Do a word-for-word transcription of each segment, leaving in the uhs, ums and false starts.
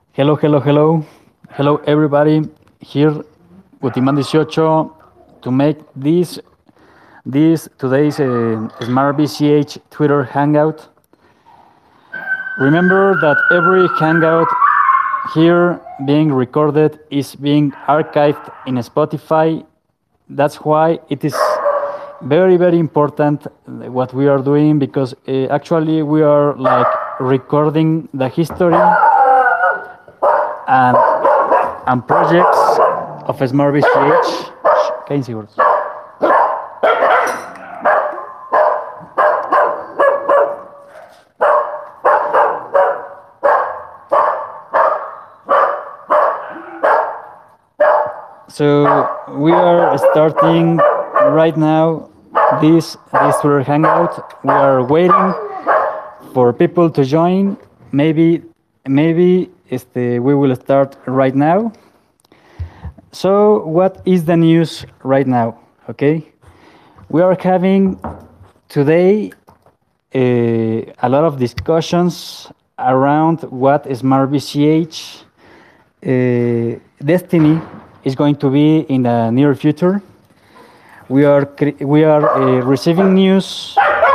Hello, hello, hello. Hello, everybody. Here, Gutiman eighteen to make this this today's uh, Smart B C H Twitter Hangout. Remember that every Hangout here being recorded is being archived in Spotify. That's why it is very, very important what we are doing because uh, actually we are like recording the history and and projects of Smart B C H. Caen Seguros. So we are starting right now this this Twitter hangout. We are waiting for people to join. Maybe maybe este, we will start right now. So what is the news right now? Okay, we are having today uh, a lot of discussions around what Smart B C H uh, destiny is going to be in the near future. We are we are uh, receiving news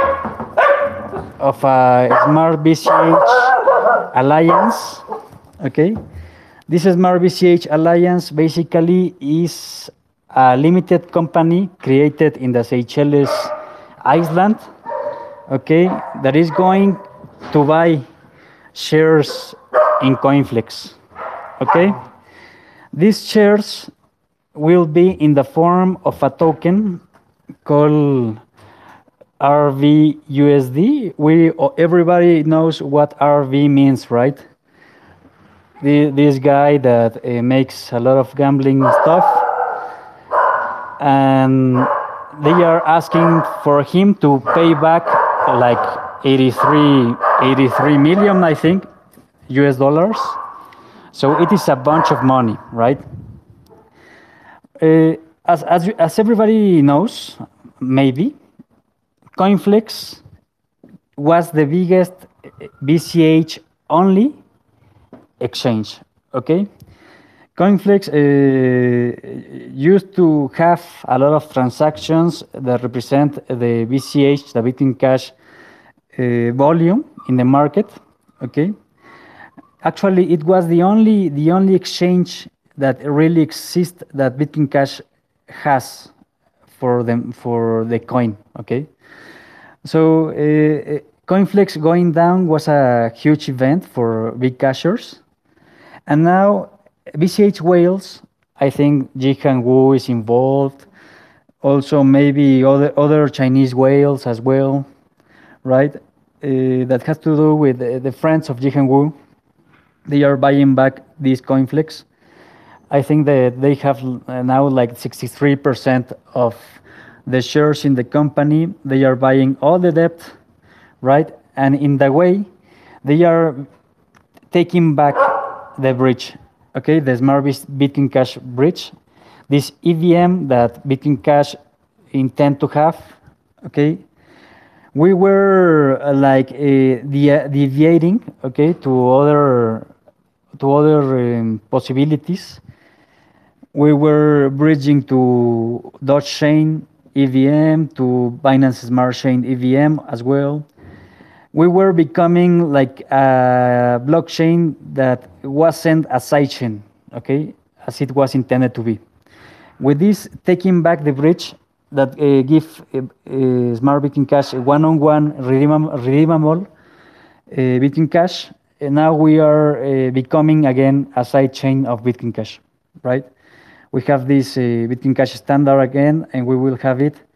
of a Smart B C H alliance. Okay, this Smart B C H alliance basically is a limited company created in the Seychelles Island. Okay, that is going to buy shares in Coinflex. Okay, these shares will be in the form of a token called R V U S D. We everybody knows what R V means, right? The, this guy that uh, makes a lot of gambling stuff, and they are asking for him to pay back like eighty-three, eighty-three million, I think, U S dollars. So it is a bunch of money, right? Uh, as, as, as everybody knows, maybe, Coinflex was the biggest B C H only exchange, okay? Coinflex uh, used to have a lot of transactions that represent the B C H, the Bitcoin Cash uh, volume in the market, okay? Actually, it was the only the only exchange that really exists that Bitcoin Cash has for them for the coin. Okay, so uh, Coinflex going down was a huge event for big cashers, and now B C H whales. I think Jihan Wu is involved. Also, maybe other other Chinese whales as well, right? Uh, that has to do with the, the friends of Jihan Wu. They are buying back these Coinflex. I think that they have now like sixty-three percent of the shares in the company. They are buying all the debt, right? And in the way, they are taking back the bridge, okay? The Smart Bitcoin Cash bridge, this E V M that Bitcoin Cash intend to have, okay? We were uh, like uh, de deviating, okay, to other to other um, possibilities. We were bridging to Doge Chain E V M, to Binance Smart Chain E V M as well. We were becoming like a blockchain that wasn't a sidechain, okay, as it was intended to be. With this, taking back the bridge that uh, give uh, uh, Smart Bitcoin Cash one-on-one redeemable, redeemable uh, Bitcoin Cash, and now we are uh, becoming again a side chain of Bitcoin Cash, right? We have this uh, Bitcoin Cash standard again, and we will have it.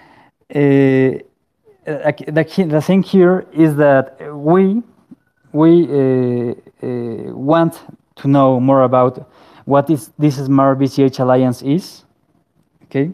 Uh, the, the thing here is that we we uh, uh, want to know more about what is this Smart B C H Alliance is, okay?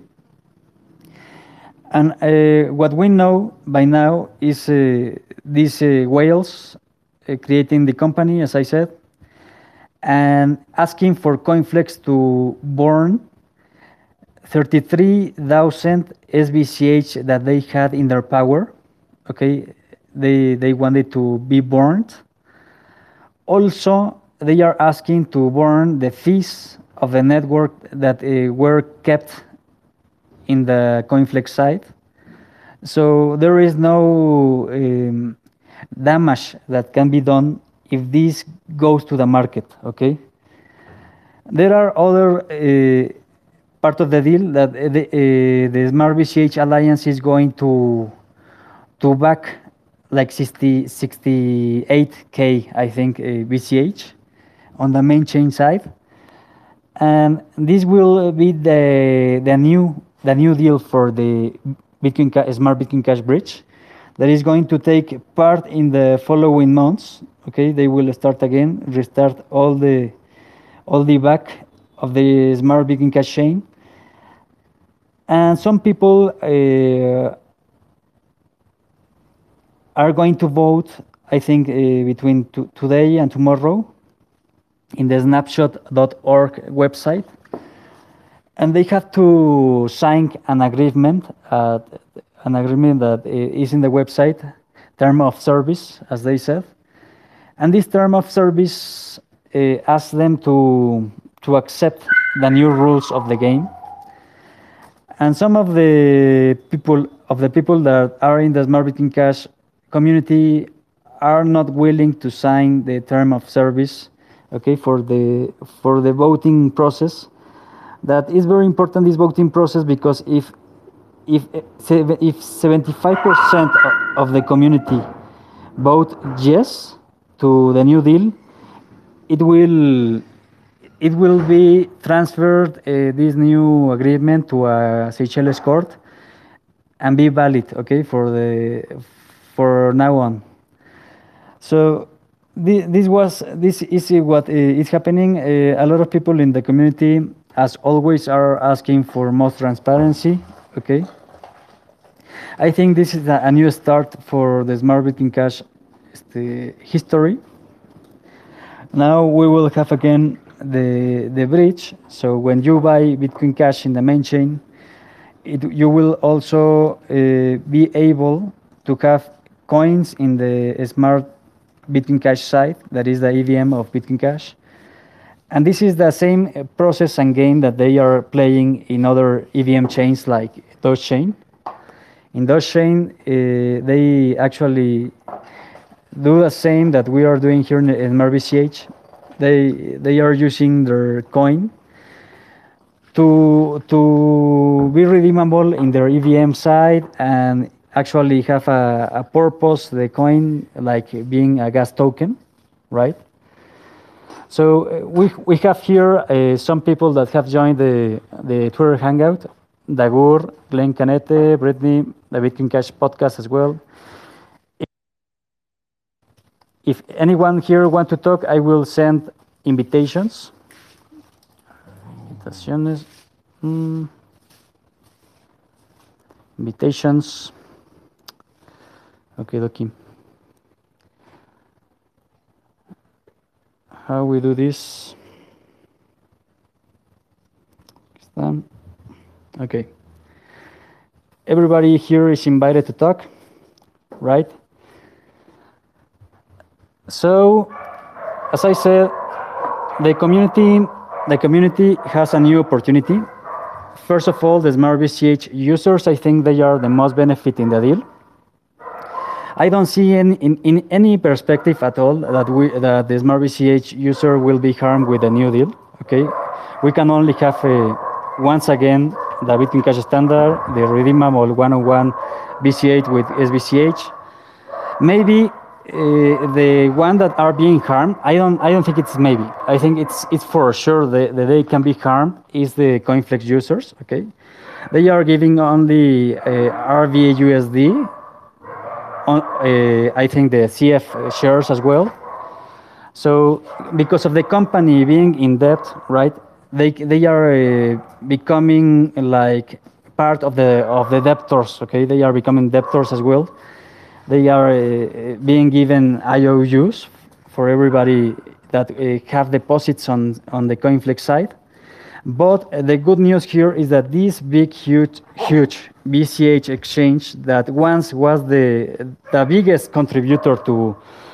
And uh, what we know by now is uh, these uh, whales uh, creating the company, as I said, and asking for Coinflex to burn thirty-three thousand S B C H that they had in their power. Okay, they they wanted to be burned. Also, they are asking to burn the fees of the network that uh, were kept in the CoinFlex side. So there is no um, damage that can be done if this goes to the market, okay? There are other uh, part of the deal that the, uh, the Smart B C H Alliance is going to to back like sixty, sixty-eight K, I think, uh, B C H on the main chain side, and this will be the the new the new deal for the Bitcoin Smart Bitcoin Cash Bridge that is going to take part in the following months. Okay, they will start again, restart all the all the back of the Smart Bitcoin Cash chain, and some people uh, are going to vote, I think, uh, between today and tomorrow in the snapshot dot org website. And they have to sign an agreement, uh, an agreement that is in the website, term of service, as they said. And this term of service uh, asks them to, to accept the new rules of the game. And some of the people of the people that are in the Smart Bitcoin Cash community are not willing to sign the term of service, okay, for the for the voting process. That is very important, this voting process, because if if if seventy-five percent of the community vote yes to the new deal, it will it will be transferred, uh, this new agreement, to a Seychelles court and be valid, okay, for the for now on. So this was this is what is happening. Uh, a lot of people in the community, as always, are asking for more transparency. Okay, I think this is a, a new start for the Smart Bitcoin Cash the history. Now we will have again the the bridge. So when you buy Bitcoin Cash in the main chain, it, you will also uh, be able to have coins in the Smart Bitcoin Cash side, that is the E V M of Bitcoin Cash. And this is the same process and game that they are playing in other E V M chains like Dogechain. In Dogechain, uh, they actually do the same that we are doing here in, in Smart B C H. They they are using their coin to to be redeemable in their E V M side and actually have a, a purpose, the coin, like being a gas token, right? So uh, we we have here uh, some people that have joined the the Twitter Hangout: Dagur, Glenn Canete, Brittany, the Bitcoin Cash podcast as well. If anyone here want to talk, I will send invitations. Invitaciones. Mm. Invitations. Okay, dokie. How we do this? Okay. Everybody here is invited to talk, right? So, as I said, the community, the community has a new opportunity. First of all, the Smart B C H users, I think they are the most benefiting the deal. I don't see any, in, in any perspective at all that we that the Smart B C H user will be harmed with the new deal. Okay, we can only have a, once again the Bitcoin Cash standard, the redeemable one oh one B C H with S B C H. Maybe uh, the one that are being harmed, I don't I don't think it's maybe. I think it's it's for sure that the they can be harmed is the CoinFlex users. Okay, they are giving only uh, R V A U S D. On, uh, I think the C F shares as well. So because of the company being in debt, right? They they are uh, becoming like part of the of the debtors. Okay, they are becoming debtors as well. They are uh, being given I O Us for everybody that uh, have deposits on on the CoinFlex side. But the good news here is that this big, huge, huge B C H exchange that once was the the biggest contributor to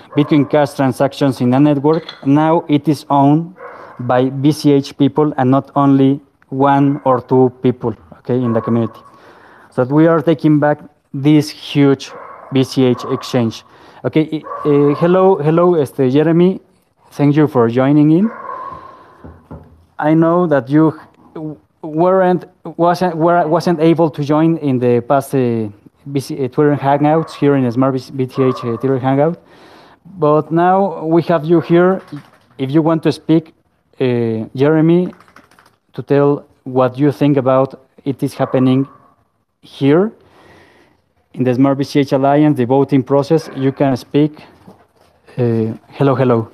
Bitcoin Cash transactions in a network. Now it is owned by B C H people and not only one or two people, okay, in the community. So we are taking back this huge B C H exchange. Okay, uh, hello, hello, este, Jeremy. Thank you for joining in. I know that you weren't wasn't wasn't able to join in the past uh, B C, uh, Twitter Hangouts here in the Smart B T H uh, Twitter Hangout, but now we have you here. If you want to speak, uh, Jeremy, to tell what you think about it is happening here in the Smart B C H Alliance, the voting process, you can speak. Uh, hello, hello.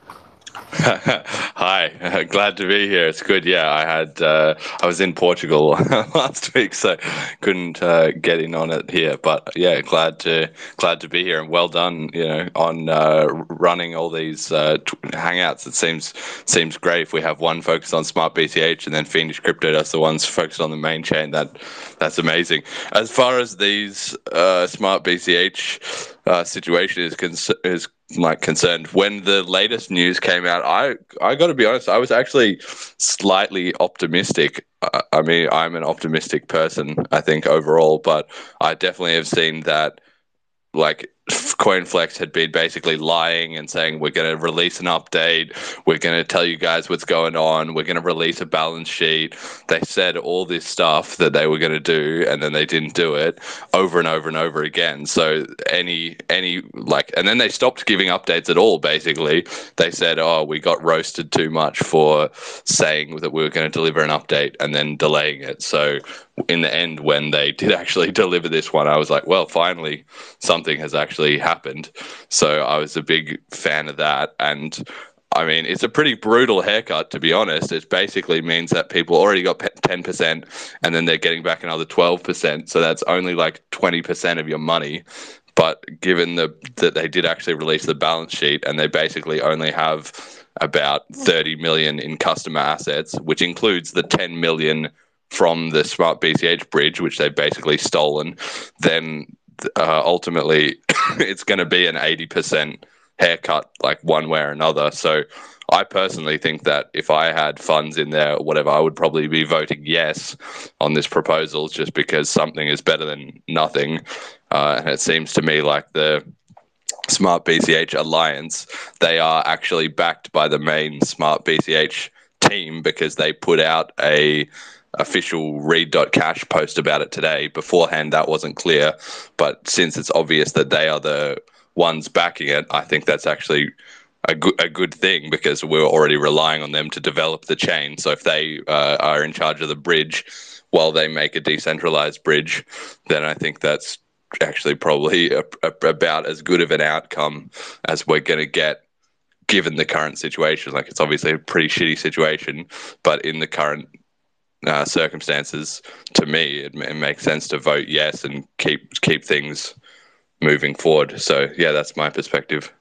Hi, glad to be here. It's good. Yeah, I had uh, I was in Portugal last week, so couldn't uh, get in on it here. But yeah, glad to glad to be here, and well done, you know, on uh, running all these uh, hangouts. It seems seems great. If we have one focused on Smart B C H and then Fiendish Crypto does the ones focused on the main chain, that that's amazing. As far as these uh, Smart B C H uh, situation is cons- is like concerned, when the latest news came out, I I got to be honest, I was actually slightly optimistic. I, I mean, I'm an optimistic person, I think, overall, but I definitely have seen that, like, CoinFlex had been basically lying and saying, we're going to release an update, we're going to tell you guys what's going on, we're going to release a balance sheet. They said all this stuff that they were going to do, and then they didn't do it over and over and over again. So any any like, and then they stopped giving updates at all. Basically, they said, oh, we got roasted too much for saying that we were going to deliver an update and then delaying it. So in the end, when they did actually deliver this one, I was like, well, finally something has actually happened. So I was a big fan of that. And I mean, it's a pretty brutal haircut, to be honest. It basically means that people already got ten percent and then they're getting back another twelve percent. So that's only like twenty percent of your money. But given the that they did actually release the balance sheet and they basically only have about thirty million in customer assets, which includes the ten million from the Smart B C H bridge, which they've basically stolen, then uh, ultimately it's going to be an eighty percent haircut, like one way or another. So I personally think that if I had funds in there or whatever, I would probably be voting yes on this proposal, just because something is better than nothing. Uh, and it seems to me like the Smart B C H Alliance, they are actually backed by the main Smart B C H team, because they put out a official read.cash post about it today. Beforehand, that wasn't clear, but since it's obvious that they are the ones backing it, I think that's actually a good a good thing, because we're already relying on them to develop the chain. So if they uh, are in charge of the bridge while they make a decentralized bridge, then I think that's actually probably a, a, about as good of an outcome as we're going to get, given the current situation. Like, it's obviously a pretty shitty situation, but in the current uh, circumstances, to me, it, it makes sense to vote yes and keep keep things moving forward. So yeah, that's my perspective.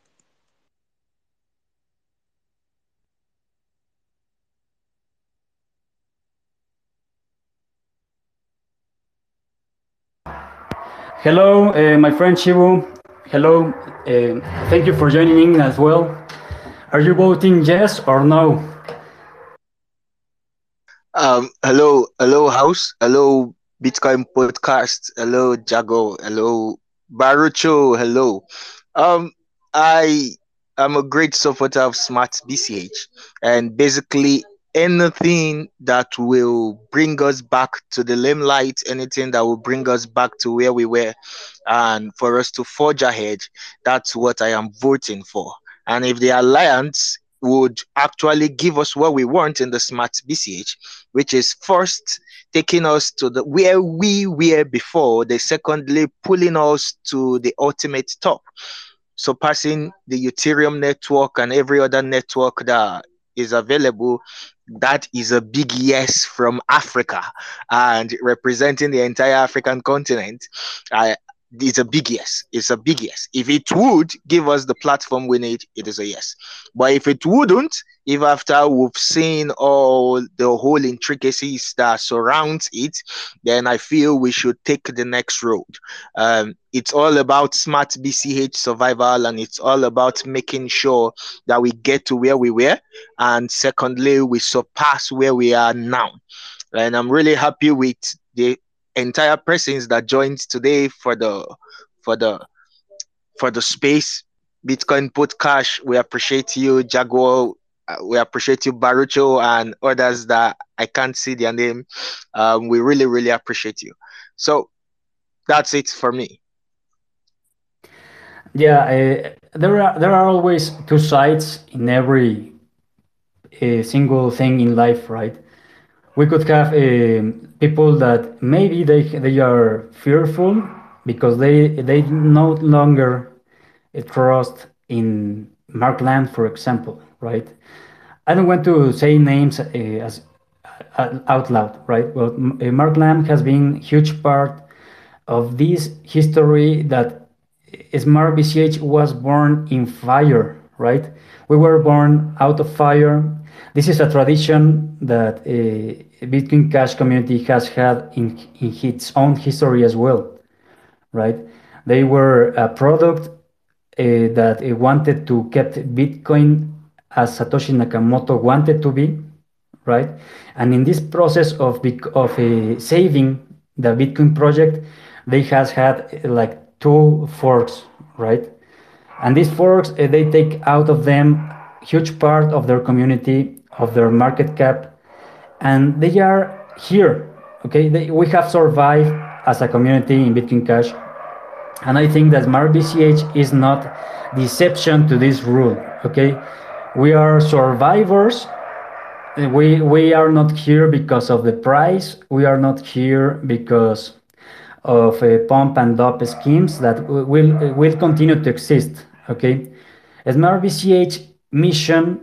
Hello, uh, my friend Shibu. Hello, uh, thank you for joining in as well. Are you voting yes or no? Um, hello, hello, house. Hello, Bitcoin podcast. Hello, Jago. Hello, Barucho. Hello. Um, I am a great supporter of Smart B C H, and basically anything that will bring us back to the limelight, anything that will bring us back to where we were, and for us to forge ahead, that's what I am voting for. And if the alliance would actually give us what we want in the Smart B C H, which is first taking us to the where we were before, the secondly pulling us to the ultimate top, surpassing the Ethereum network and every other network that is available. That is a big yes from Africa and representing the entire African continent. I it's a big yes. It's a big yes. If it would give us the platform we need, it is a yes. But if it wouldn't, if after we've seen all the whole intricacies that surrounds it, then I feel we should take the next road. Um, it's all about smart B C H survival, and it's all about making sure that we get to where we were, and secondly, we surpass where we are now. And I'm really happy with the entire persons that joined today for the for the for the space. Bitcoin Podcast. We appreciate you, Jaguar. Uh, We appreciate you, Barucho, and others that I can't see their name. Um, we really, really appreciate you. So that's it for me. Yeah, uh, there are there are always two sides in every uh, single thing in life, right? We could have um people that maybe they they are fearful because they they no longer uh, trust in Mark Land, for example, right? I don't want to say names uh, as uh, out loud, right? Well, M- uh, Mark Lamb has been huge part of this history that Smart B C H was born in fire, right? We were born out of fire. This is a tradition that uh, Bitcoin Cash community has had in, in its own history as well, right? They were a product uh, that uh, wanted to keep Bitcoin as Satoshi Nakamoto wanted to be, right? And in this process of of uh, saving the Bitcoin project, they has had uh, like two forks, right? And these forks uh, they take out of them huge part of their community, of their market cap, and they are here. Okay, they, we have survived as a community in Bitcoin Cash, and I think that Smart B C H is not the exception to this rule. Okay, we are survivors. We we are not here because of the price. We are not here because of uh, pump and dump schemes that will will continue to exist. Okay, Smart B C H mission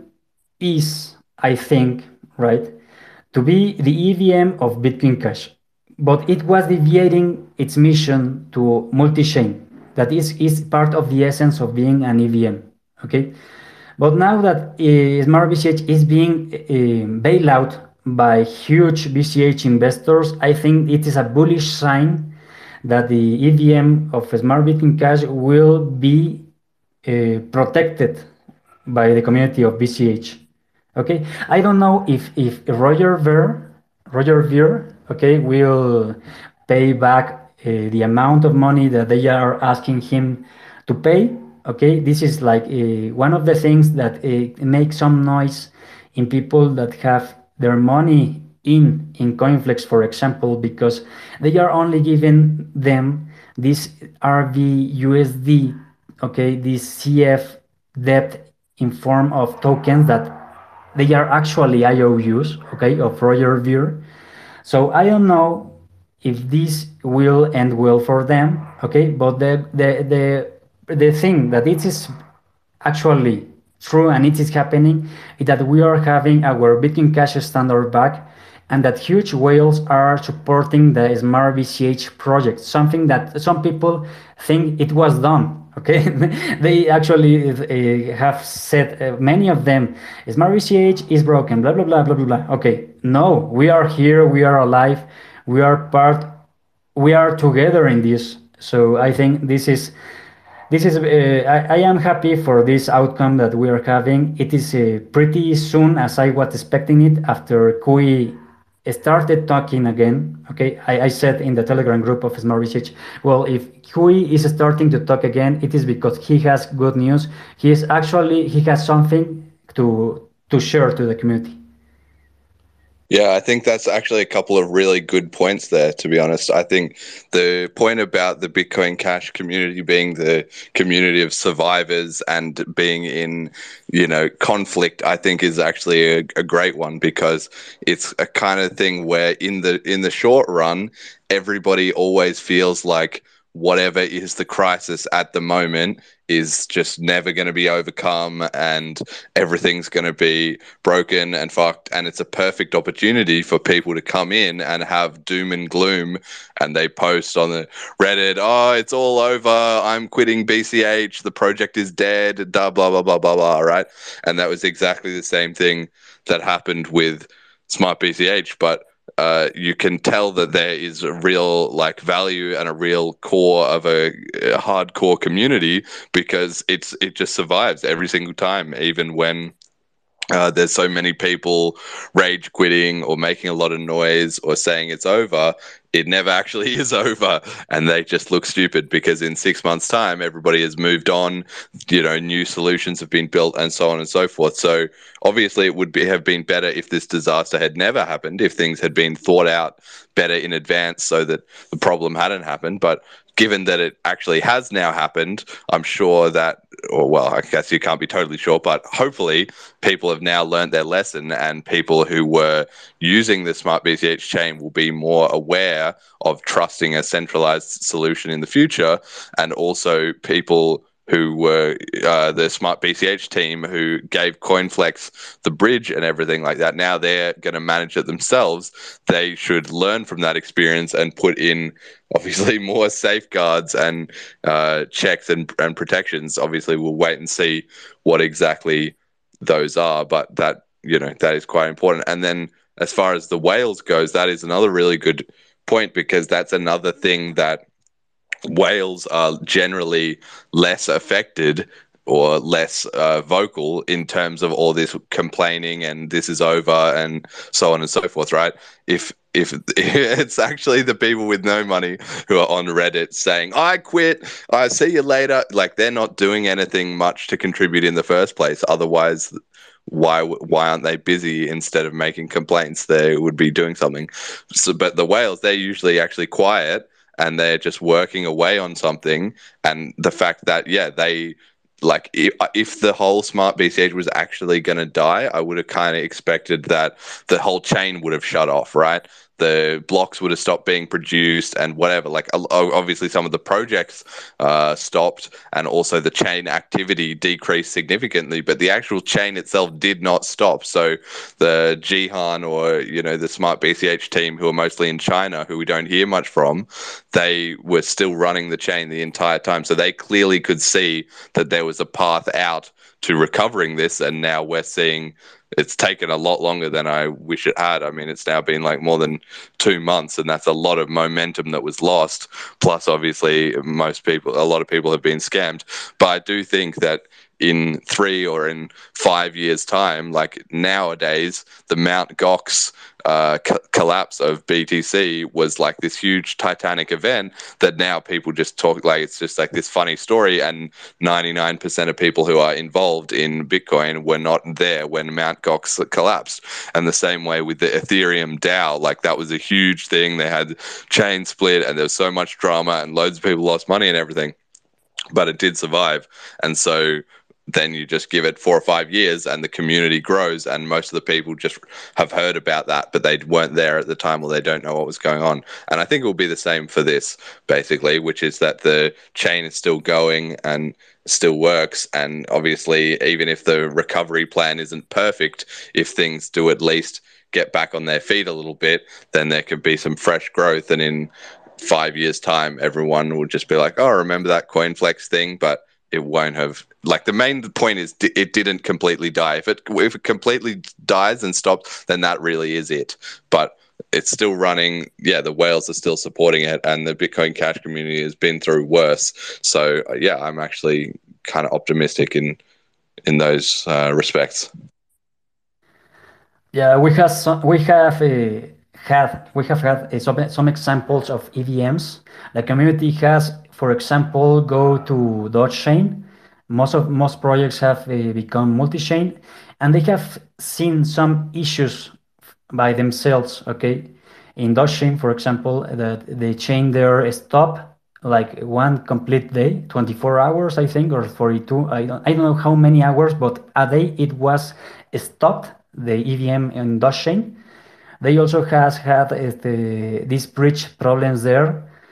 is, I think, right, to be the E V M of Bitcoin Cash, but it was deviating its mission to multi-chain. That is is part of the essence of being an E V M. Okay, but now that uh, Smart B C H is being uh, bailed out by huge B C H investors, I think it is a bullish sign that the E V M of Smart Bitcoin Cash will be uh, protected by the community of B C H. Okay, I don't know if if Roger Ver, Roger Ver, okay, will pay back uh, the amount of money that they are asking him to pay. Okay, this is like uh, one of the things that uh, makes some noise in people that have their money in in Coinflex, for example, because they are only giving them this R V U S D, okay, this C F debt in form of tokens that they are actually I O Us, okay, of Roger Ver. So I don't know if this will end well for them, okay, but the the the the thing that it is actually true and it is happening is that we are having our Bitcoin Cash standard back, and that huge whales are supporting the Smart B C H project, something that some people think it was done. Okay, they actually uh, have said, uh, many of them, Smart B C H is broken, blah blah blah blah blah blah. Okay, no, we are here, we are alive, we are part, we are together in this. So I think this is this is uh, I, I am happy for this outcome that we are having. It is uh, pretty soon as I was expecting it after Kui started talking again. Okay, I, I said in the Telegram group of Smart Research, well, if Kui is starting to talk again, it is because he has good news. He is actually he has something to to share to the community. Yeah, I think that's actually a couple of really good points there, to be honest. I think the point about the Bitcoin Cash community being the community of survivors and being in, you know, conflict, I think is actually a, a great one, because it's a kind of thing where in the in the short run, everybody always feels like whatever is the crisis at the moment is just never going to be overcome, and everything's going to be broken and fucked, and it's a perfect opportunity for people to come in and have doom and gloom, and they post on the Reddit, oh, it's all over, I'm quitting B C H, the project is dead, blah blah blah blah blah blah, right? And that was exactly the same thing that happened with Smart B C H, but Uh, you can tell that there is a real like value and a real core of a, a hardcore community, because it's it just survives every single time, even when uh, there's so many people rage quitting or making a lot of noise or saying it's over. It never actually is over, and they just look stupid because in six months' time, everybody has moved on. You know, new solutions have been built, and so on and so forth. So obviously, it would be, have been better if this disaster had never happened, if things had been thought out better in advance, so that the problem hadn't happened. But given that it actually has now happened, I'm sure that, or well, I guess you can't be totally sure, but hopefully people have now learned their lesson, and people who were using the Smart B C H chain will be more aware of trusting a centralized solution in the future. And also people who were uh, the Smart B C H team who gave Coinflex the bridge and everything like that, now they're going to manage it themselves. They should learn from that experience and put in obviously more safeguards and uh, checks and, and protections. Obviously, we'll wait and see what exactly those are, but that, you know, that is quite important. And then as far as the whales goes, that is another really good point, because that's another thing that whales are generally less affected or less uh, vocal in terms of all this complaining and this is over and so on and so forth, right? If if it's actually the people with no money who are on Reddit saying, I quit, I see you later, like they're not doing anything much to contribute in the first place. Otherwise, why why aren't they busy? Instead of making complaints, they would be doing something. So, but the whales, they're usually actually quiet, and they're just working away on something. And the fact that, yeah, they, like, if, if the whole Smart B C H was actually going to die, I would have kind of expected that the whole chain would have shut off, right? The blocks would have stopped being produced and whatever. Like, obviously some of the projects uh, stopped, and also the chain activity decreased significantly, but the actual chain itself did not stop. So the Jihan, or, you know, the Smart B C H team, who are mostly in China, who we don't hear much from, they were still running the chain the entire time. So they clearly could see that there was a path out to recovering this, and now we're seeing it's taken a lot longer than I wish it had. I mean, it's now been like more than two months, and that's a lot of momentum that was lost. Plus, obviously, most people, a lot of people have been scammed. But I do think that in three or in five years' time, like nowadays, the Mount Gox uh, co- collapse of B T C was like this huge Titanic event that now people just talk like it's just like this funny story, and ninety-nine percent of people who are involved in Bitcoin were not there when Mount Gox collapsed. And the same way with the Ethereum DAO, like that was a huge thing. They had chain split, and there was so much drama, and loads of people lost money and everything, but it did survive. And so then you just give it four or five years and the community grows, and most of the people just have heard about that, but they weren't there at the time, or they don't know what was going on. And I think it will be the same for this, basically, which is that the chain is still going and still works. And obviously, even if the recovery plan isn't perfect, if things do at least get back on their feet a little bit, then there could be some fresh growth. And in five years' time, everyone will just be like, oh, remember that Coinflex thing? But it won't have, like, the main point is it didn't completely die. If it if it completely dies and stops, then that really is it. But it's still running. Yeah, the whales are still supporting it, and the Bitcoin Cash community has been through worse. So yeah, I'm actually kind of optimistic in in those uh, respects. Yeah, we have some, we have uh, had we have had uh, some some examples of E V Ms. The community has, for example, go to Dogechain. Most of most projects have uh, become multi-chain, and they have seen some issues by themselves. Okay, in Dogechain, for example, that the chain there stop like one complete day, twenty-four hours, I think, or forty-two. I don't I don't know how many hours, but a day it was stopped, the E V M in Dogechain. They also has had uh, the, these bridge problems there.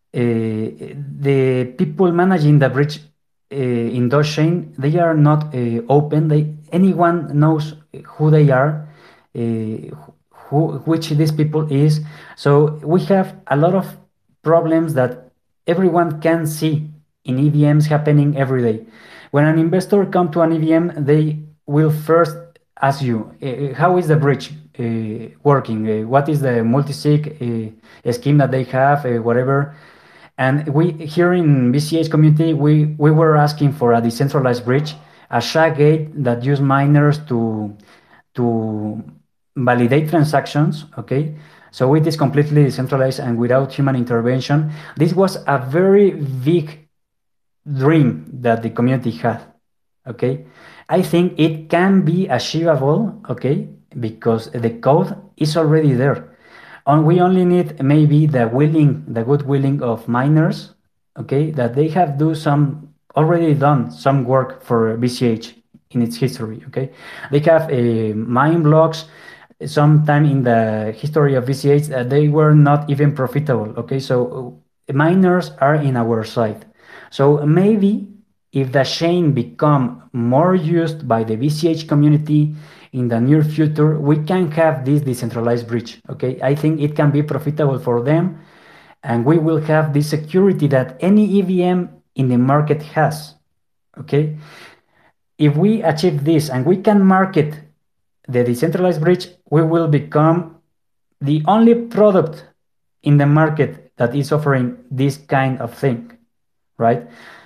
the people managing the bridge uh, in Dogechain, they are not uh, open. They anyone knows who they are, uh, who which these people is. So we have a lot of problems that everyone can see in E V Ms happening every day. When an investor come to an E V M, they will first ask you, uh, how is the bridge uh, working? Uh, what is the multi-sig uh, scheme that they have, uh, whatever. And we here in B C H community, we, we were asking for a decentralized bridge, a S H A gate that use miners to to validate transactions. Okay, so it is completely decentralized and without human intervention. This was a very big dream that the community had. Okay, I think it can be achievable. Okay, because the code is already there. And we only need maybe the willing, the good willing of miners, okay, that they have do some already done some work for B C H in its history. Okay, they have a uh, mine blocks. Sometime in the history of B C H, uh, they were not even profitable. Okay, so uh, miners are in our side. So maybe if the chain become more used by the B C H community in the near future, we can have this decentralized bridge. Okay, I think it can be profitable for them, and we will have this security that any E V M in the market has. Okay, if we achieve this and we can market the decentralized bridge, we will become the only product in the market that is offering this kind of thing, right?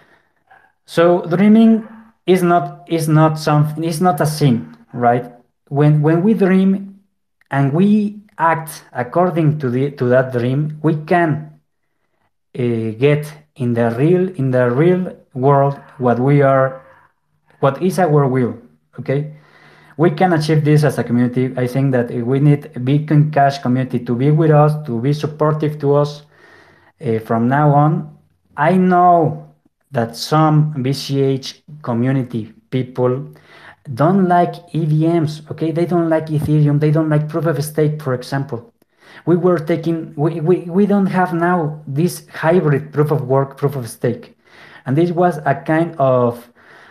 So dreaming is not is not something, is not a sin, right? When when we dream and we act according to the to that dream, we can uh, get in the real in the real world what we are, what is our will. Okay, we can achieve this as a community. I think that we need a Bitcoin Cash community to be with us, to be supportive to us uh, from now on. I know that some B C H community people don't like E V Ms, okay? They don't like Ethereum, they don't like proof of stake, for example. We were taking, we, we, we don't have now this hybrid proof of work, proof of stake. And this was a kind of,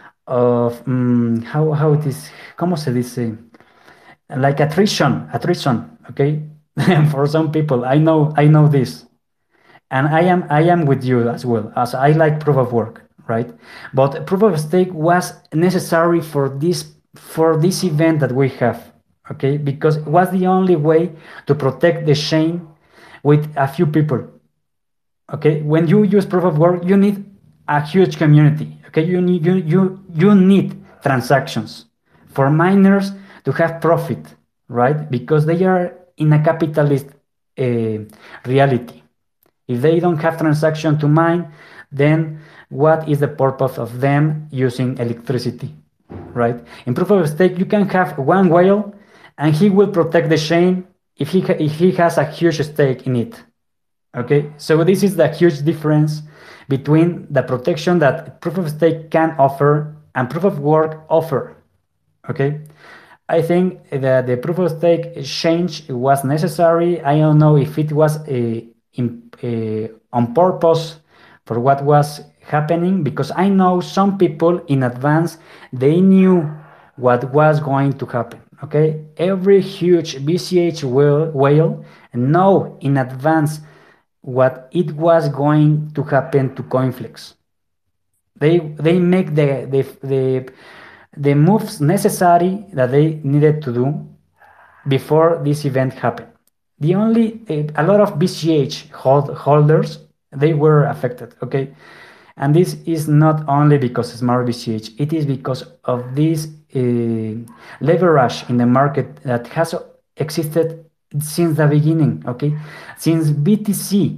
of um, how, how it is, ¿cómo se dice? Like attrition, attrition, okay? For some people, I know, I know this. And I am I am with you as well, as I like proof of work, right? But proof of stake was necessary for this for this event that we have, okay? Because it was the only way to protect the chain with a few people, okay? When you use proof of work, you need a huge community, okay? You need you you you need transactions for miners to have profit, right? Because they are in a capitalist uh, reality. If they don't have transaction to mine, then what is the purpose of them using electricity, right? In proof of stake, you can have one whale and he will protect the chain if he, if he has a huge stake in it, okay? So this is the huge difference between the protection that proof of stake can offer and proof of work offer, okay? I think that the proof of stake change was necessary. I don't know if it was a In, uh, on purpose for what was happening, because I know some people in advance, they knew what was going to happen. Okay, every huge B C H whale, whale know in advance what it was going to happen to CoinFlex. They they make the the the, the moves necessary that they needed to do before this event happened. The only, a lot of B C H hold, holders, they were affected, okay? And this is not only because of Smart B C H, it is because of this uh, leverage in the market that has existed since the beginning, okay? Since B T C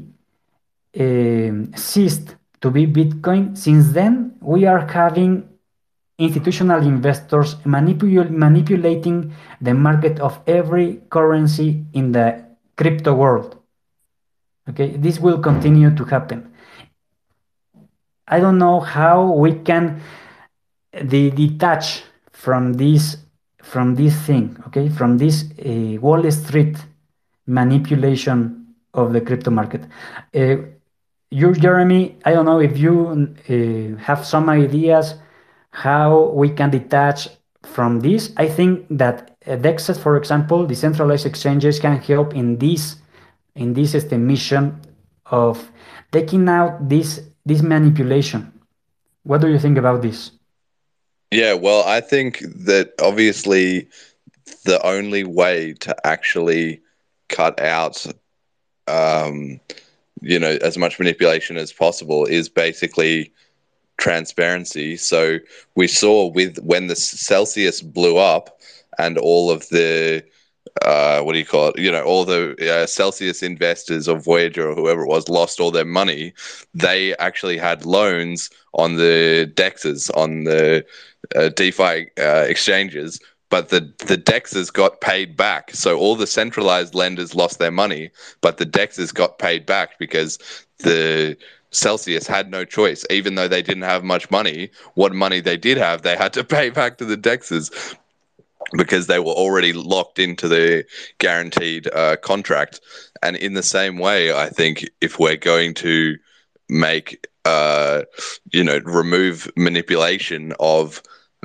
uh, ceased to be Bitcoin, since then we are having institutional investors manipul manipulating the market of every currency in the crypto world. Okay, this will continue to happen. I don't know how we can de detach from this from this thing, okay, from this uh, Wall Street manipulation of the crypto market. Uh, you, Jeremy, I don't know if you uh, have some ideas how we can detach from this. I think that uh, DEXs, for example, decentralized exchanges can help in this in this este, mission of taking out this this manipulation. What do you think about this? Yeah, well, I think that obviously the only way to actually cut out, um, you know, as much manipulation as possible is basically transparency. So we saw with when the Celsius blew up and all of the uh, what do you call it? You know, all the uh, Celsius investors or Voyager or whoever it was lost all their money. They actually had loans on the dexes, on the uh, DeFi uh, exchanges, but the the dexes got paid back. So all the centralized lenders lost their money, but the dexes got paid back because the Celsius had no choice. Even though they didn't have much money, what money they did have, they had to pay back to the dexes because they were already locked into the guaranteed uh, contract. And in the same way, I think if we're going to make, uh, you know, remove manipulation of,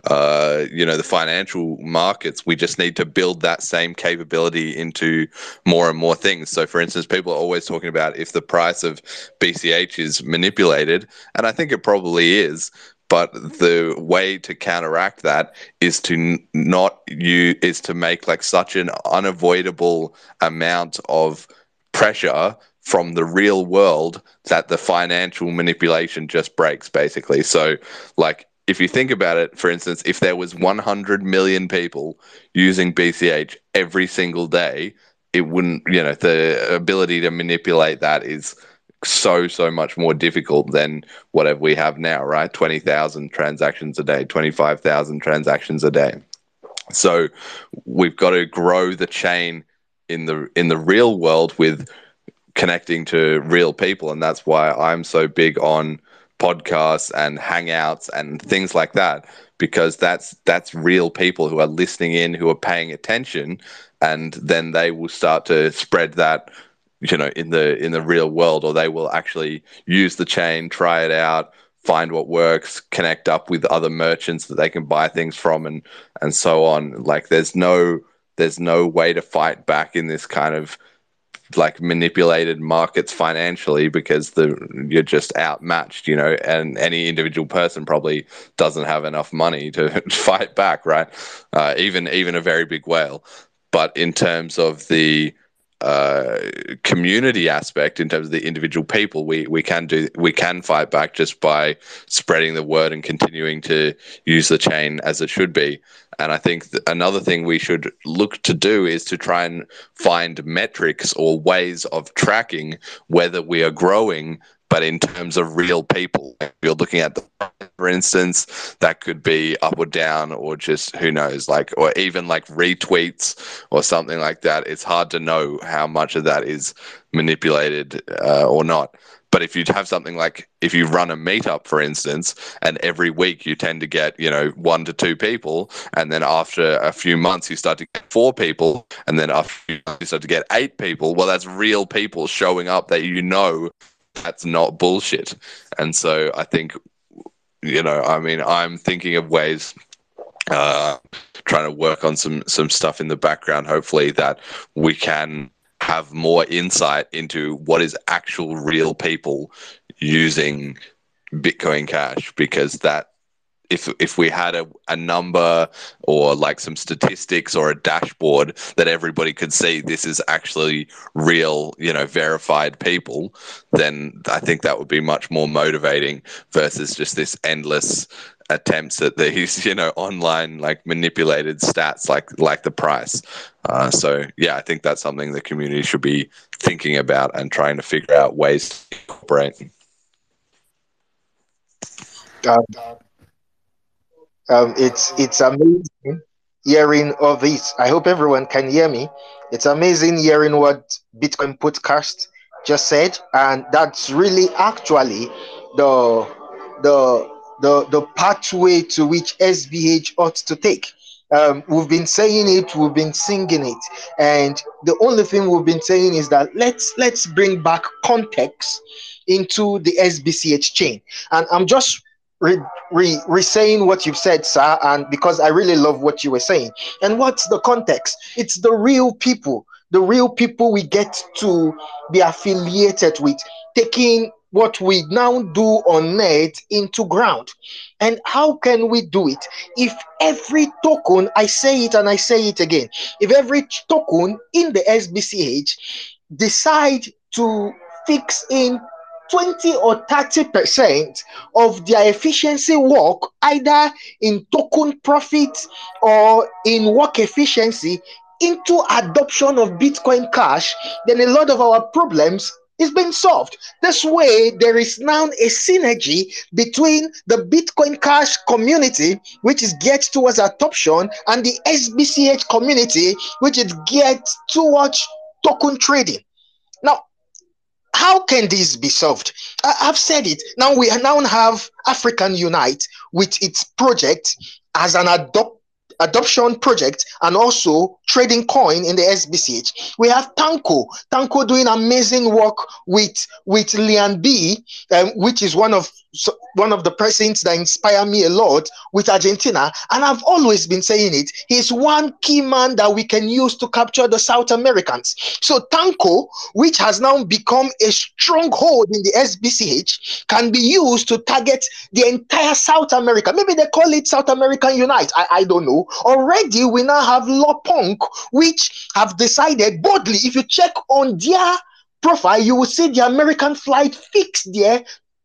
uh, you know, the financial markets, we just need to build that same capability into more and more things. So, for instance, people are always talking about if the price of B C H is manipulated, and I think it probably is. But the way to counteract that is to n- not you is to make like such an unavoidable amount of pressure from the real world that the financial manipulation just breaks, basically. So, like, if you think about it, for instance, if there was one hundred million people using B C H every single day, it wouldn't, you know, the ability to manipulate that is so so much more difficult than whatever we have now, right? twenty thousand transactions a day, twenty-five thousand transactions a day. So we've got to grow the chain in the in the real world with connecting to real people, and that's why I'm so big on podcasts and hangouts and things like that, because that's that's real people who are listening in, who are paying attention, and then they will start to spread that, you know, in the in the real world, or they will actually use the chain, try it out, find what works, connect up with other merchants that they can buy things from, and and so on. Like there's no there's no way to fight back in this kind of like manipulated markets financially, because the you're just outmatched, you know, and any individual person probably doesn't have enough money to fight back, right? Uh, even even a very big whale. But in terms of the uh, community aspect, in terms of the individual people, we we can do we can fight back just by spreading the word and continuing to use the chain as it should be. And I think another thing we should look to do is to try and find metrics or ways of tracking whether we are growing, but in terms of real people. If you're looking at the, for instance, that could be up or down, or just who knows, like, or even like retweets or something like that. It's hard to know how much of that is manipulated uh, or not. But if you have something like, if you run a meetup, for instance, and every week you tend to get, you know, one to two people, and then after a few months you start to get four people, and then after a few months you start to get eight people, well, that's real people showing up that you know that's not bullshit. And so I think, you know, I mean, I'm thinking of ways, uh, trying to work on some some stuff in the background, hopefully, that we can have more insight into what is actual real people using Bitcoin Cash, because that if if we had a, a number or like some statistics or a dashboard that everybody could see this is actually real, you know, verified people, then I think that would be much more motivating versus just this endless attempts at these, you know, online like manipulated stats like like the price. Uh, so yeah, I think that's something the community should be thinking about and trying to figure out ways to incorporate. Um, um, it's it's amazing hearing all this. I hope everyone can hear me. It's amazing hearing what Bitcoin Podcast just said, and that's really actually the the the the pathway to which S B H ought to take. Um, we've been saying it, we've been singing it, and the only thing we've been saying is that let's let's bring back context into the S B C H chain. And I'm just re, re, re-saying what you've said, sir, and because I really love what you were saying. And what's the context? It's the real people, the real people we get to be affiliated with, taking what we now do on net into ground. And how can we do it? If every token, I say it and I say it again, if every token in the S B C H decide to fix in twenty or thirty percent of their efficiency work, either in token profit or in work efficiency, into adoption of Bitcoin Cash, then a lot of our problems is being solved. This way, there is now a synergy between the Bitcoin Cash community, which is geared towards adoption, and the S B C H community, which is geared towards token trading. Now, how can this be solved? I, I've said it. Now we now have African Unite with its project as an adopt adoption project and also trading coin in the S B C H. We have Tanko, Tanko doing amazing work with with Lian B, um, which is one of so one of the persons that inspire me a lot with Argentina. And I've always been saying it. He's one key man that we can use to capture the South Americans. So Tanko, which has now become a stronghold in the S B C H, can be used to target the entire South America. Maybe they call it South American Unite. I, I don't know. Already, we now have Lopunk, which have decided boldly, if you check on their profile, you will see the American flight fixed there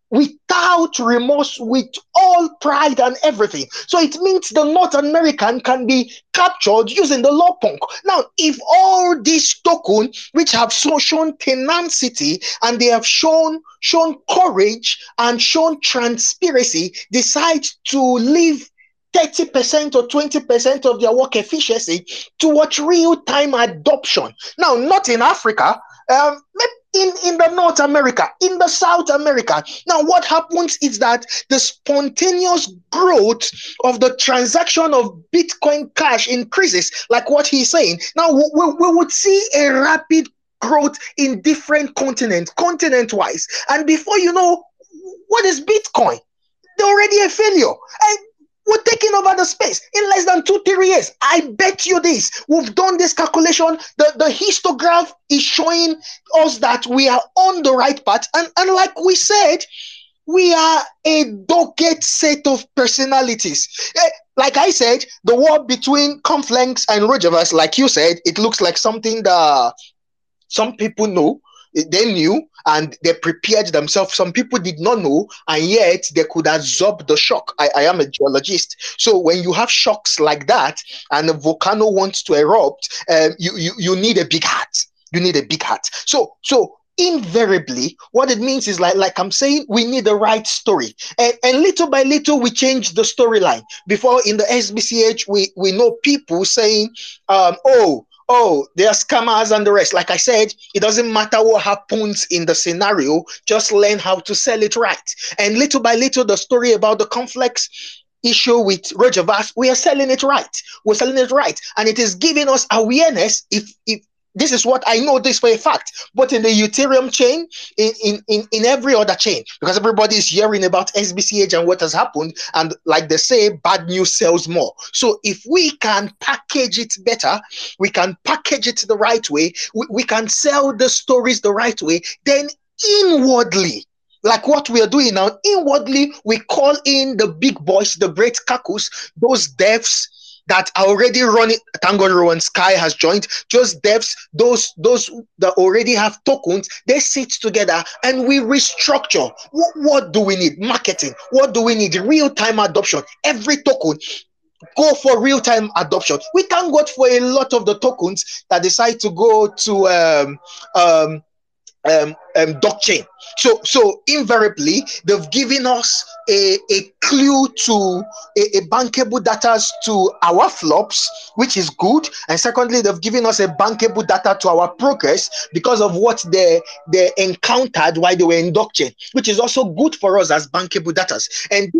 without remorse, with all pride and everything. So it means the North American can be captured using the Lopunk. Now, if all these tokens, which have so shown tenacity and they have shown shown courage and shown transparency, decide to leave thirty percent or twenty percent of their work efficiency towards real-time adoption. Now, not in Africa, um, in, in the North America, in the South America. Now, what happens is that the spontaneous growth of the transaction of Bitcoin Cash increases, like what he's saying. Now, we, we would see a rapid growth in different continents, continent-wise. And before you know, what is Bitcoin? They're already a failure. And we're taking over the space in less than two, three years. I bet you this. We've done this calculation. The, the histograph is showing us that we are on the right path. And, and like we said, we are a dogged set of personalities. Like I said, the war between Confluence and Rojavas, like you said, it looks like something that some people know. They knew and they prepared themselves. Some people did not know, and yet they could absorb the shock. I, I am a geologist. So when you have shocks like that and a volcano wants to erupt, um, you, you, you need a big heart. You need a big heart. So, so invariably, what it means is like, like I'm saying, we need the right story. And, and little by little, we change the storyline. Before in the S B C H, we, we know people saying, um, oh, Oh, they are scammers and the rest. Like I said, it doesn't matter what happens in the scenario, just learn how to sell it right. And little by little, the story about the complex issue with Rojavas, we are selling it right. We're selling it right. And it is giving us awareness. If, if this is what I know this for a fact, but in the Ethereum chain, in, in, in, in every other chain, because everybody is hearing about S B C H and what has happened, and like they say, bad news sells more. So if we can package it better, we can package it the right way, we, we can sell the stories the right way, then inwardly, like what we are doing now, inwardly, we call in the big boys, the great kakus, those devs that are already running. Tango and Sky has joined. Just devs, those those that already have tokens, they sit together and we restructure. What, what do we need? Marketing. What do we need? Real-time adoption. Every token, go for real-time adoption. We can't go for a lot of the tokens that decide to go to um um Um, um, blockchain. So, so invariably, they've given us a, a clue to a, a bankable data to our flops, which is good. And secondly, they've given us a bankable data to our progress because of what they they encountered while they were in blockchain, which is also good for us as bankable data. And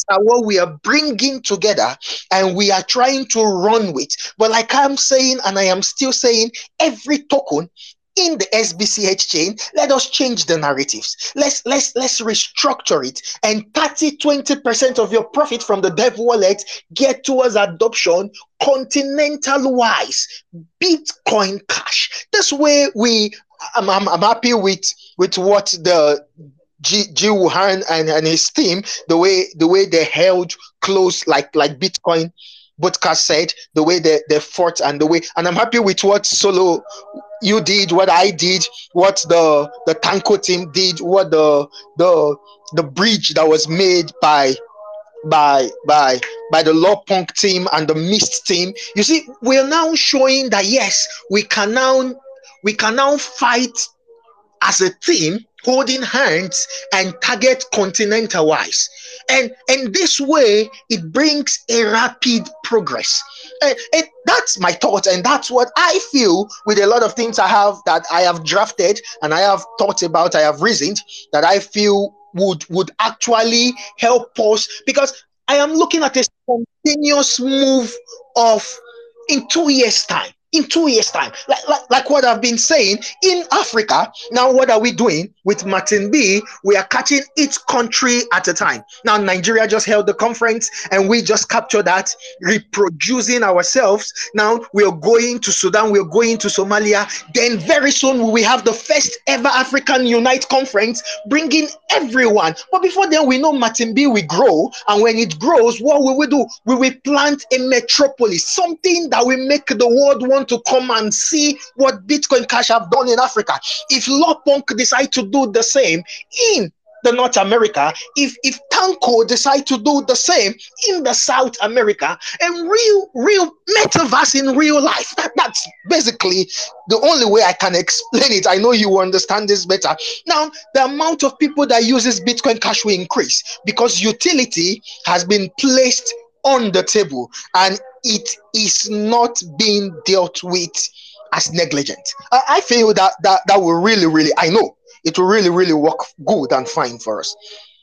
are what we are bringing together and we are trying to run with. But like I'm saying, and I am still saying, every token in the S B C H chain, let us change the narratives. Let's let's let's restructure it, and thirty twenty percent of your profit from the dev wallet get towards adoption continental wise. Bitcoin Cash. This way we I'm, I'm, I'm happy with with what the G, G Wuhan and, and his team, the way the way they held close, like like Bitcoin Podcast said, the way they, they fought, and the way, and I'm happy with what Solo you did, what I did, what the the Tanko team did, what the the the bridge that was made by by by by the Law Punk team and the Mist team. You see, we're now showing that yes, we can now we can now fight as a team, holding hands and target continental wise. And and this way it brings a rapid progress. And, and that's my thought, and that's what I feel with a lot of things I have that I have drafted and I have thought about, I have reasoned that I feel would would actually help us, because I am looking at a continuous move of in two years time. In two years' time, like, like, like what I've been saying, in Africa, now what are we doing with Martin B? We are catching each country at a time. Now, Nigeria just held the conference and we just captured that, reproducing ourselves. Now, we are going to Sudan, we are going to Somalia. Then very soon, we have the first ever African Unite conference, bringing everyone. But before then, we know Martin B will grow. And when it grows, what will we do? We will plant a metropolis, something that will make the world want to come and see what Bitcoin Cash have done in Africa. If Lopunk decide to do the same in the North America, if if Tanko decide to do the same in the South America, and real real metaverse in real life, that, that's basically the only way I can explain it. I know you understand this better. Now, the amount of people that uses Bitcoin Cash will increase because utility has been placed on the table and it is not being dealt with as negligent. I, I feel that, that that will really, really, I know it will really, really work good and fine for us.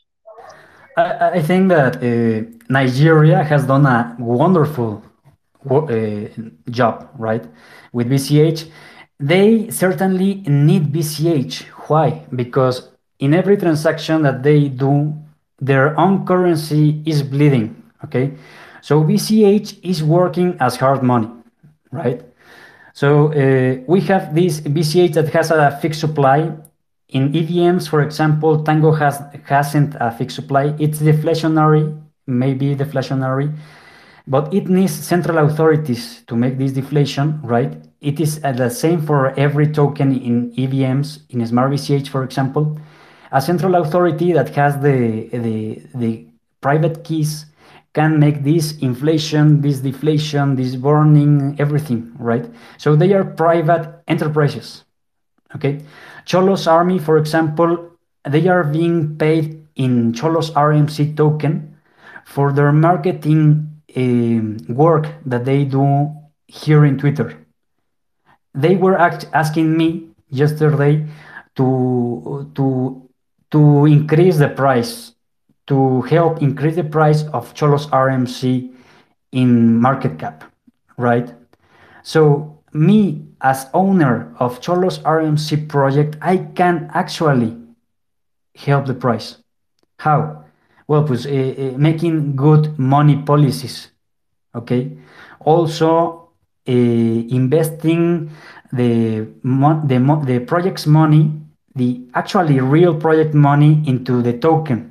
I, I think that uh, Nigeria has done a wonderful uh, job, right, with B C H. They certainly need B C H. Why? Because in every transaction that they do, their own currency is bleeding, okay? So B C H is working as hard money, right? So uh, we have this B C H that has a fixed supply. In E V Ms, for example, Tango has, hasn't a fixed supply. It's deflationary, maybe deflationary, but it needs central authorities to make this deflation, right? It is uh, the same for every token in E V Ms, in Smart B C H, for example. A central authority that has the, the, the private keys can make this inflation, this deflation, this burning, everything, right? So they are private enterprises, okay? Cholos Army, for example, they are being paid in Cholos R M C token for their marketing uh, work that they do here in Twitter. They were act asking me yesterday to, to, to increase the price, to help increase the price of Cholos R M C in market cap, right? So me as owner of Cholos R M C project, I can actually help the price. How? Well, pues, uh, uh, making good money policies, okay? Also uh, investing the, the, the project's money, the actually real project money into the token.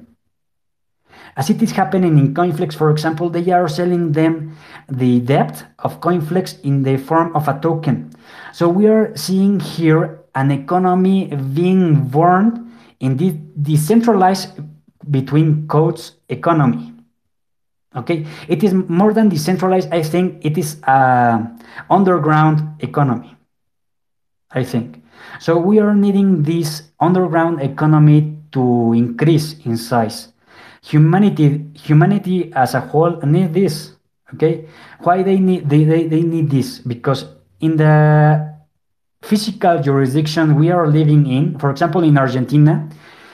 As it is happening in Coinflex, for example, they are selling them the debt of Coinflex in the form of a token. So we are seeing here an economy being born in this decentralized between codes economy. Okay, it is more than decentralized. I think it is an underground economy, I think. So we are needing this underground economy to increase in size. Humanity, humanity as a whole need this, okay? Why they need they, they, they need this? Because in the physical jurisdiction we are living in, for example, in Argentina,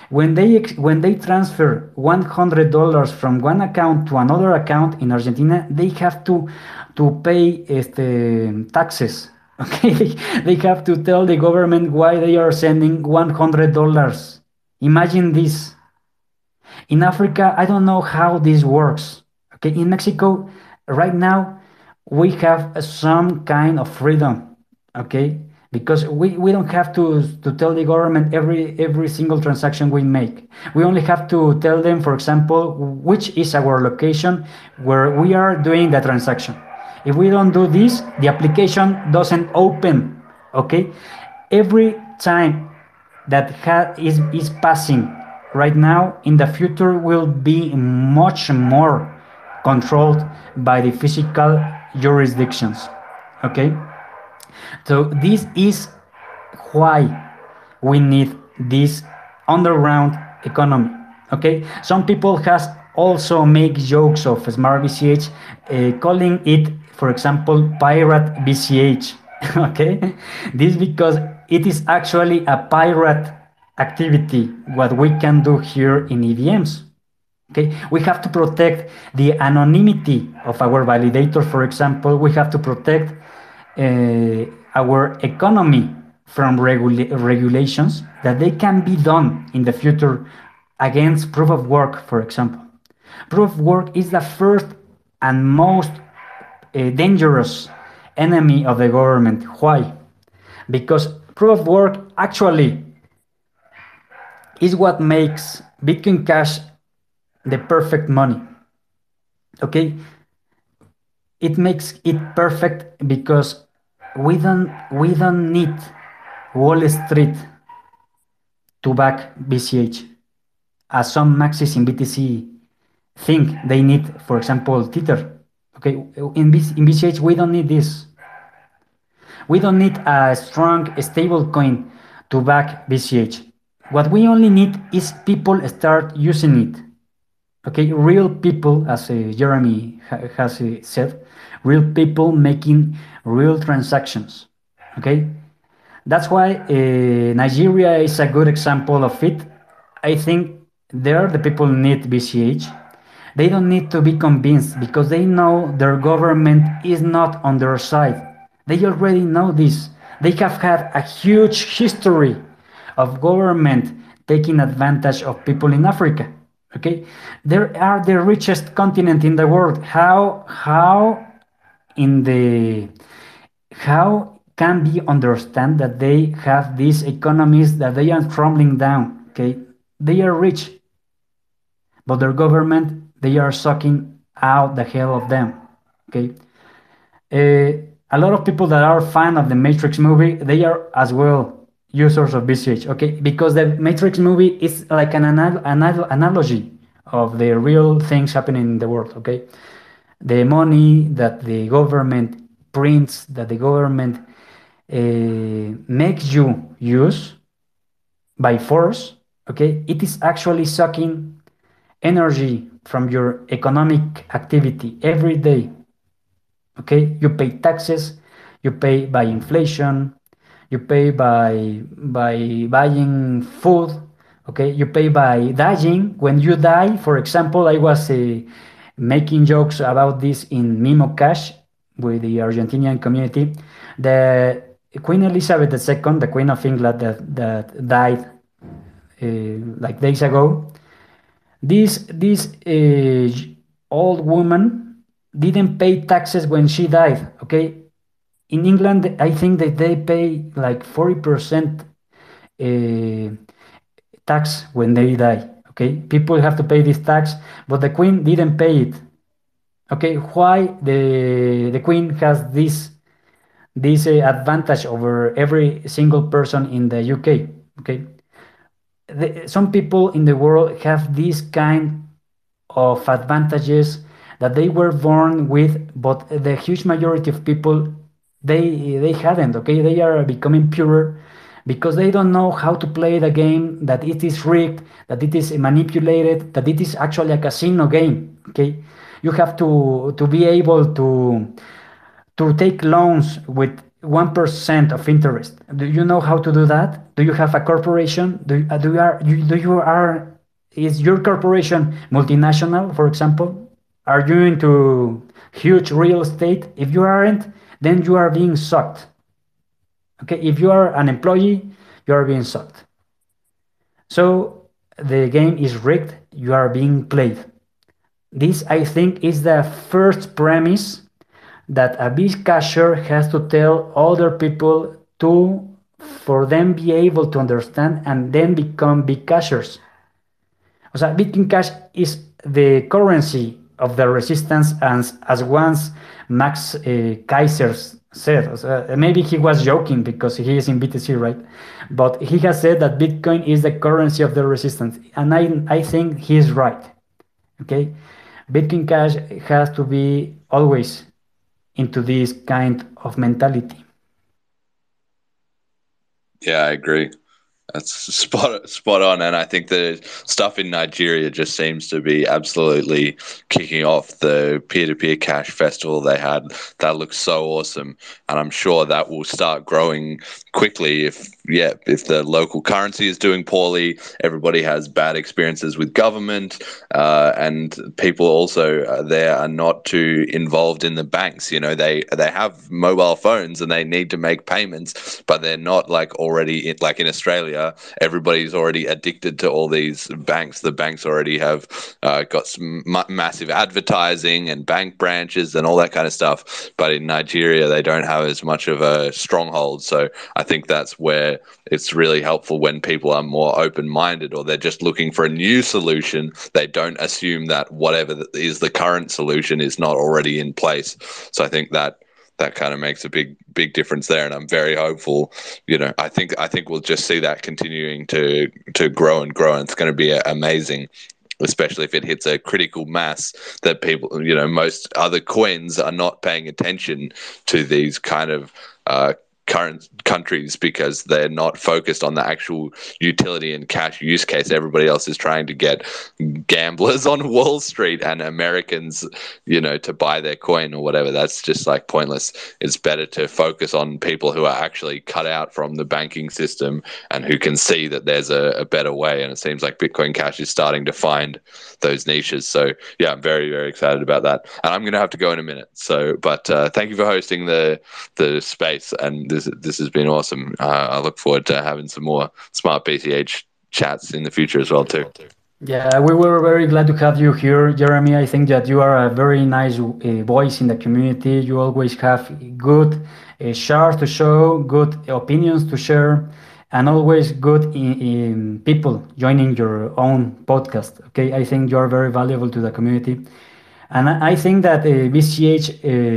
When they ex- when they transfer one hundred dollars from one account to another account in Argentina, they have to to pay este, taxes. Okay, they have to tell the government why they are sending one hundred dollars. Imagine this. In Africa, I don't know how this works. Okay, in Mexico, right now, we have some kind of freedom. Okay, because we, we don't have to to tell the government every every single transaction we make. We only have to tell them, for example, which is our location where we are doing the transaction. If we don't do this, the application doesn't open. Okay, every time that ha- is is passing right now in the future will be much more controlled by the physical jurisdictions. Okay, so this is why we need this underground economy. Okay, some people has also make jokes of smart B C H, uh, calling it, for example, pirate B C H. Okay, this because it is actually a pirate activity what we can do here in E V Ms. Okay, we have to protect the anonymity of our validator. For example, we have to protect uh, our economy from regula- regulations that they can be done in the future against proof of work, for example. Proof of work is the first and most uh, dangerous enemy of the government. Why? Because proof of work actually is what makes Bitcoin Cash the perfect money. Okay, it makes it perfect because we don't we don't need Wall Street to back B C H, as some maxis in B T C think they need, for example, Tether. Okay, in, B- in B C H we don't need this. We don't need a strong stable coin to back B C H. What we only need is people start using it. Okay, real people, as uh, Jeremy ha- has uh, said, real people making real transactions. Okay, that's why uh, Nigeria is a good example of it. I think there the people need B C H. They don't need to be convinced because they know their government is not on their side. They already know this. They have had a huge history of government taking advantage of people in Africa. Okay, they are the richest continent in the world. How how in the how can be understand that they have these economies that they are crumbling down? Okay, they are rich, but their government they are sucking out the hell of them. Okay, uh, a lot of people that are fan of the Matrix movie they are as well users of B C H. Okay, because the Matrix movie is like an anal- anal- analogy of the real things happening in the world. Okay, the money that the government prints, that the government uh, makes you use by force, okay, it is actually sucking energy from your economic activity every day. Okay, you pay taxes, you pay by inflation, you pay by by buying food. Okay, you pay by dying. When you die, for example, I was uh, making jokes about this in Mimo Cash with the Argentinian community. The Queen Elizabeth the Second, the Queen of England that, that died uh, like days ago, this this uh, old woman didn't pay taxes when she died. Okay, in England, I think that they pay like forty percent uh, tax when they die. Okay, people have to pay this tax, but the Queen didn't pay it. Okay, why the the Queen has this this uh, advantage over every single person in the U K? Okay, the, some people in the world have this kind of advantages that they were born with, but the huge majority of people they they hadn't. Okay, they are becoming purer because they don't know how to play the game, that it is rigged, that it is manipulated, that it is actually a casino game. Okay, you have to to be able to to take loans with one percent of interest. Do you know how to do that? Do you have a corporation? Do, uh, do you are you, do you are is your corporation multinational, for example? Are you into huge real estate? If you aren't, then you are being sucked. Okay, if you are an employee, you are being sucked. So the game is rigged, you are being played. This, I think, is the first premise that a big cashier has to tell other people to, for them be able to understand and then become big cashiers. O sea, Bitcoin Cash is the currency of the resistance, as, as once Max uh, Kaiser said. Uh, maybe he was joking because he is in B T C, right? But he has said that Bitcoin is the currency of the resistance. And I, I think he is right. Okay? Bitcoin Cash has to be always into this kind of mentality. Yeah, I agree. That's spot spot on, and I think the stuff in Nigeria just seems to be absolutely kicking off. The peer-to-peer cash festival they had, that looks so awesome, and I'm sure that will start growing quickly. If yeah, if the local currency is doing poorly, everybody has bad experiences with government, uh, and people also uh, there are not too involved in the banks. You know, they they have mobile phones and they need to make payments, but they're not like already in, like in Australia. Everybody's already addicted to all these banks. The banks already have uh, got some ma- massive advertising and bank branches and all that kind of stuff. But in Nigeria, they don't have as much of a stronghold. So I think that's where it's really helpful when people are more open-minded, or they're just looking for a new solution. They don't assume that whatever is the current solution is not already in place. So I think that that kind of makes a big big difference there, and I'm very hopeful. You know, I think I think we'll just see that continuing to to grow and grow, and it's going to be amazing, especially if it hits a critical mass that people, you know, most other coins are not paying attention to these kind of uh, current countries because they're not focused on the actual utility and cash use case. Everybody else is trying to get gamblers on Wall Street and Americans, you know, to buy their coin or whatever. That's just like pointless. It's better to focus on people who are actually cut out from the banking system and who can see that there's a, a better way. And it seems like Bitcoin Cash is starting to find those niches. So yeah, I'm very, very excited about that. And I'm going to have to go in a minute. So, but uh, thank you for hosting the the space, and this this has been awesome. Uh, I look forward to having some more smart B C H chats in the future as well too. Yeah, we were very glad to have you here, Jeremy. I think that you are a very nice uh, voice in the community. You always have good uh, shares to show, good opinions to share, and always good in, in people joining your own podcast. Okay, I think you are very valuable to the community, and I, I think that the B C H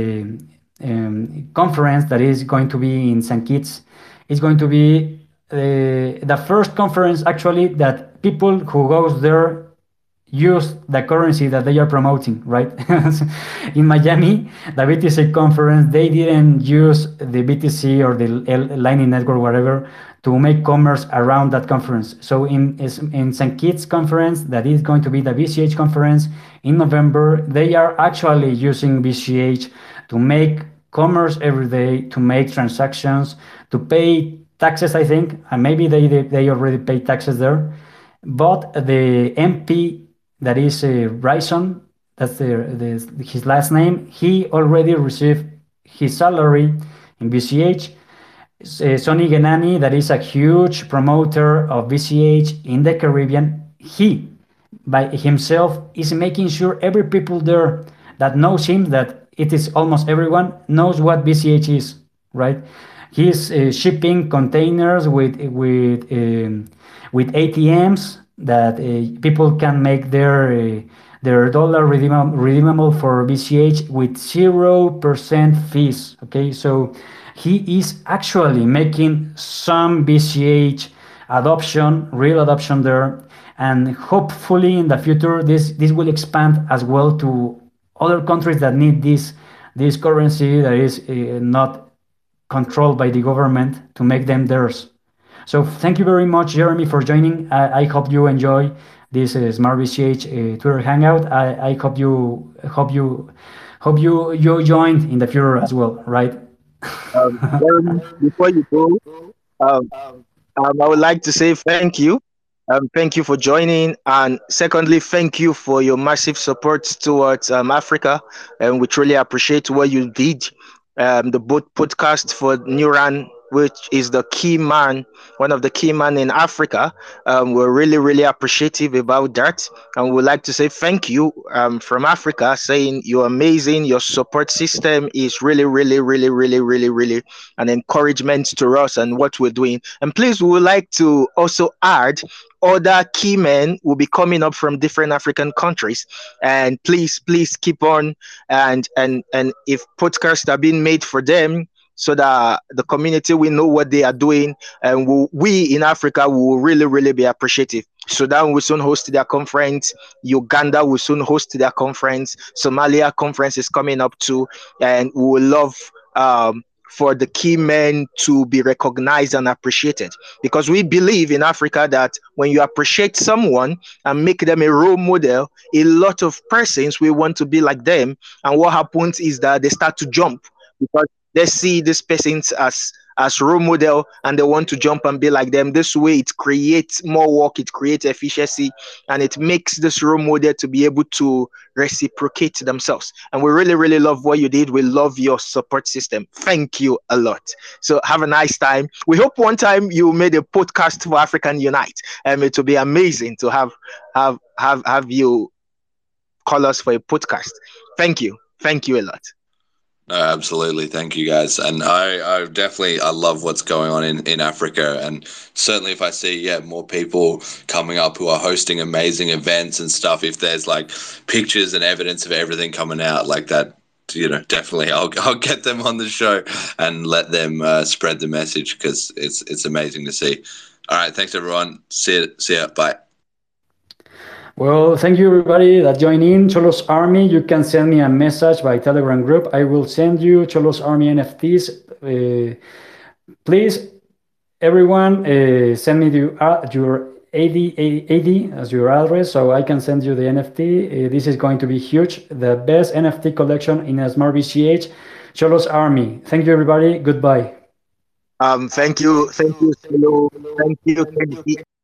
uh, um, conference that is going to be in Saint Kitts is going to be uh, the first conference actually that people who goes there use the currency that they are promoting, right? In Miami, the B T C conference, they didn't use the B T C or the Lightning Network, whatever, to make commerce around that conference. So in in Saint Kitts conference, that is going to be the B C H conference in November, they are actually using B C H to make commerce every day, to make transactions, to pay taxes, I think, and maybe they they, they already pay taxes there. But the M P that is uh, Bryson, that's the, the, his last name, he already received his salary in B C H. Uh, Sonny Genani, that is a huge promoter of B C H in the Caribbean, he by himself is making sure every people there that knows him, that it is almost everyone, knows what B C H is, right? He's uh, shipping containers with with um, with A T Ms that uh, people can make their uh, their dollar redeemable, redeemable for B C H with zero percent fees. Okay, so he is actually making some B C H adoption, real adoption there, and hopefully in the future this this will expand as well to other countries that need this this currency that is uh, not controlled by the government to make them theirs. So thank you very much, Jeremy, for joining. I, I hope you enjoy this uh, Smart B C H uh, Twitter hangout. I, I hope you hope you hope you you joined in the future as well, right? Um, Jeremy, before you go, um, um, I would like to say thank you. Um, thank you for joining. And secondly, thank you for your massive support towards um, Africa. And we truly appreciate what you did. Um, the boat podcast for Nuran, which is the key man, one of the key man in Africa. Um, we're really, really appreciative about that. And we'd like to say thank you um, from Africa, saying you're amazing. Your support system is really, really, really, really, really, really an encouragement to us and what we're doing. And please, we would like to also add other key men will be coming up from different African countries. And please, please keep on. And and and if podcasts are being made for them, so that the community will know what they are doing, and we, we in Africa will really, really be appreciative. Sudan will soon host their conference. Uganda will soon host their conference. Somalia conference is coming up too, and we will love um, for the key men to be recognized and appreciated, because we believe in Africa that when you appreciate someone and make them a role model, a lot of persons will want to be like them. And what happens is that they start to jump because they see these persons as as role model and they want to jump and be like them. This way it creates more work, it creates efficiency, and it makes this role model to be able to reciprocate themselves. And we really, really love what you did. We love your support system. Thank you a lot. So have a nice time. We hope one time you made a podcast for African Unite. And um, it will be amazing to have have have have you call us for a podcast. Thank you. Thank you a lot. No, absolutely. Thank you, guys. And I, I definitely, I love what's going on in, in Africa. And certainly if I see, yeah, more people coming up who are hosting amazing events and stuff, if there's like pictures and evidence of everything coming out like that, you know, definitely I'll, I'll get them on the show and let them uh, spread the message, because it's, it's amazing to see. All right. Thanks, everyone. See you. See ya. Bye. Well, thank you everybody that joined in. Cholos Army, you can send me a message by Telegram group. I will send you Cholos Army N F Ts. Uh, please, everyone, uh, send me the, uh, your A D, A D as your address so I can send you the N F T. Uh, this is going to be huge. The best N F T collection in a Smart B C H. Cholos Army. Thank you everybody. Goodbye. Um, thank you. Thank you. Hello. Thank you.